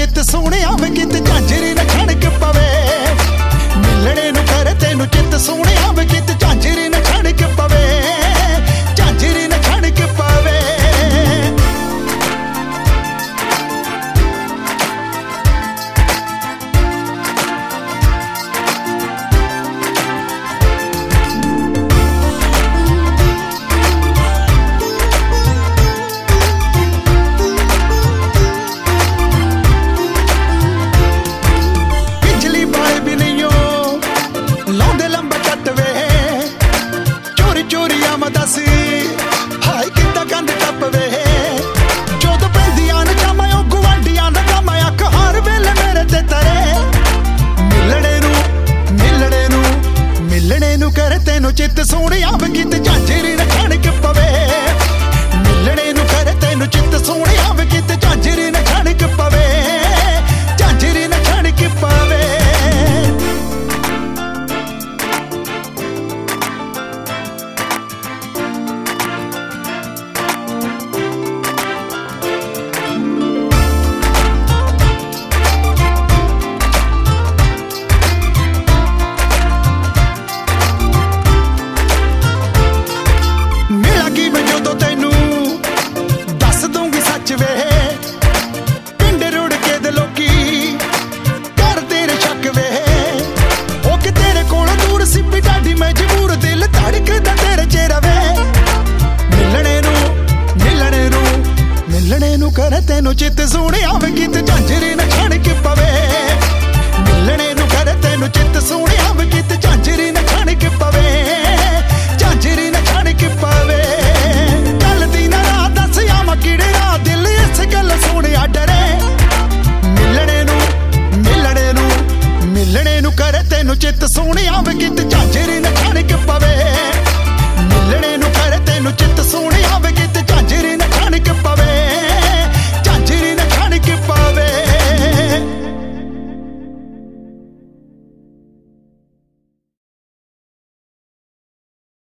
चित सोहणिया वे किते झांजरी न खड़क पवे मिलने नू करे तेनू चित सोहणिया वे किते झांजरी न खड़क पवे झांजरी न खड़क पवे हाय किता कंध टप वे जोद पैंदियां न जामा ओ गुआंढियां दा गम अख हर वेले मेरे ते तरे मिलने नू करे तेनू चित सोहणिया वे किते झांजरी न खड़क पवे मिलने नू करे तेनू चित सोहणिया वे किते झांजरी न खड़क पवे झांजरी न खड़क पवे करे तेनू चित सोहणिया वे किते झांजरी न खड़क पवे मिलने नू करे तेनू चित सोहणिया वे किते झांजरी न खड़क पवे झांजरी न खड़क पवे गल दी ना राह दस आवां किहड़े राह दिल इस गल सोहणिया डरे मिलने नू करे तेनू चित सोहणिया वे किते झांजरी न खड़क पवे मिलने नू करे तेनू चित सोहणिया वे